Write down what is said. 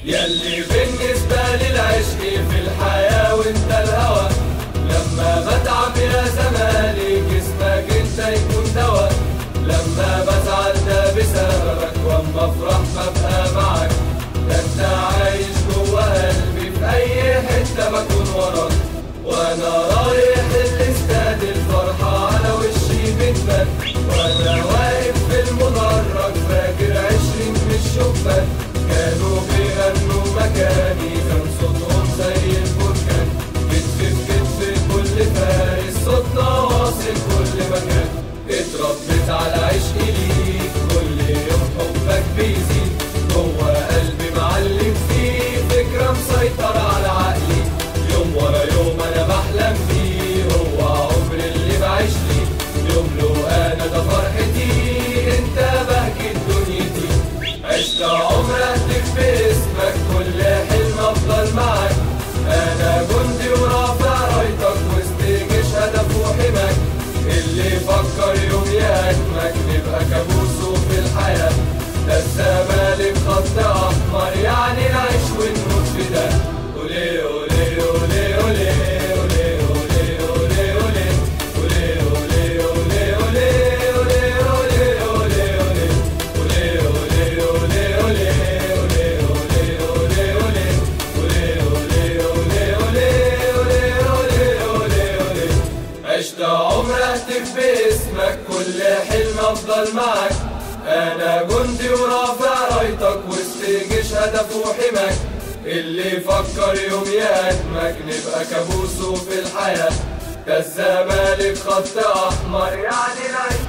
ياللي بالنسبة للعشق في الحياة وانت الهوى، لما بتعب يا زمالي جسمك انت يكون دوا، لما بزعل ده بسببك واما افرح ببقى معك، ده انت عايش جوا قلبي في اي حتة بكون وراك، وانا رايح الاستاد الفرحة على وشي بتبان، وانا واقف في المدرج فاكر 20 من الشباك كانوا بيغنوا مكاني، كان صوتهم زي البركان، كتف في كتف كل فارس صوتنا واصل كل مكان، اتربيت على عشق ليك كل يوم حبك بيزيد، جوا قلبي معلم فيه فكرة مسيطرة على عقلي، يوم ورا يوم انا بحلم بيه، هو عمر اللي بعيش ليه، يوم له انا ده فرحتي انت بهجة دنيتي، عشت عمر اهتف باسمك كل حلم افضل معك، انا جندي ورافع رايتك وسط جيش هدف وحماك، اللي فكر يوم يهاجمك نبقى كابوسه في الحياة، ده الزمالك خط احمر يعني نعيش ونموت في ده، اولي اولي اولي اولي اولي اولي اولي اولي اولي اولي اولي اولي اولي اولي. عشت عمر اهتف باسمك كل حلم افضل معك، انا جندي ورافع رايتك وسط جيش هدف وحماك، اللي فكر يوم يهاجمك نبقى كابوسه في الحياة، ده الزمالك خط احمر يعني نعيش